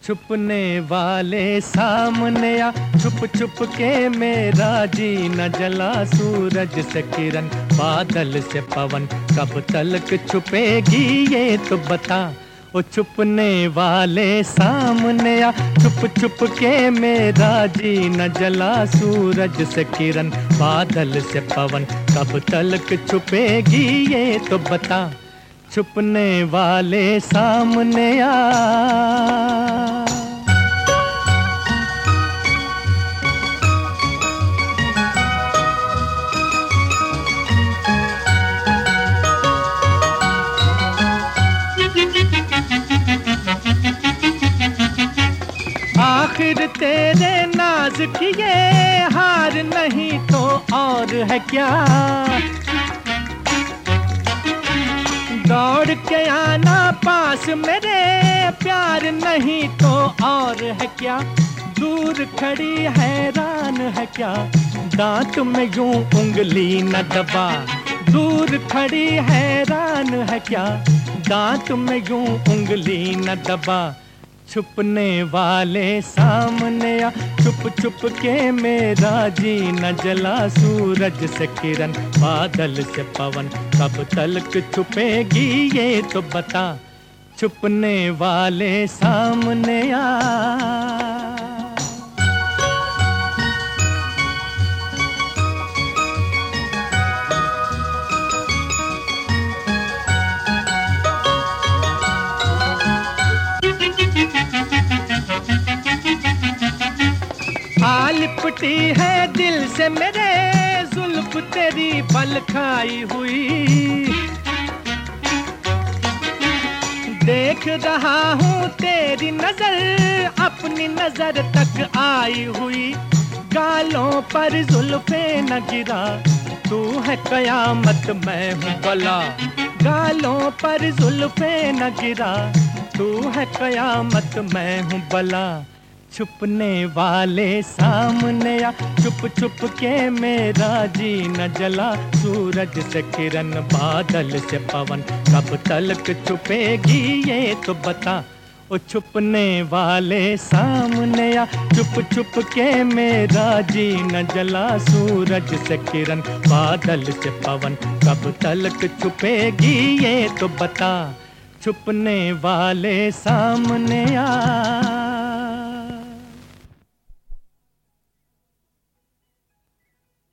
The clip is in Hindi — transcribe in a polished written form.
छुपने वाले सामने आ, छुप छुप के मेरा जी न जला। सूरज से किरण, बादल से पवन, कब तलक छुपेगी ये तो बता। ओ छुपने वाले सामने आ, छुप छुप के मेरा जी न जला। सूरज से किरण, बादल से पवन, कब तलक छुपेगी ये तो बता। छुपने वाले सामने आ। आखिर तेरे नाज की ये हार नहीं तो और है क्या। दौड़ के आना पास मेरे, प्यार नहीं तो और है क्या। दूर खड़ी हैरान है क्या, दांत में यूं उंगली न दबा। दूर खड़ी हैरान है क्या, दांत में यूं उंगली न दबा। छुपने वाले सामने आ, छुप छुप के मेरा जी न जला। सूरज से किरण, बादल से पवन, कब तलक छुपेगी ये तो बता। छुपने वाले सामने आ। लिपटी है दिल से मेरे जुल्फ तेरी बल खाई हुई। देख रहा हूँ तेरी नजर अपनी नजर तक आई हुई। गालों पर जुल्फे न गिरा, तू है कयामत मैं हूँ बला। गालों पर जुल्फे न गिरा, तू है कयामत मैं हूँ बला। छुपने वाले सामने आ, छुप छुप के मेरा जी न जला। सूरज से किरण, बादल से पवन, कब तलक छुपेगी ये तो बता। ओ छुपने वाले सामने आ, छुप छुप के मेरा जी न जला। सूरज से किरण, बादल से पवन, कब तलक छुपेगी ये तो बता। छुपने वाले सामने आ।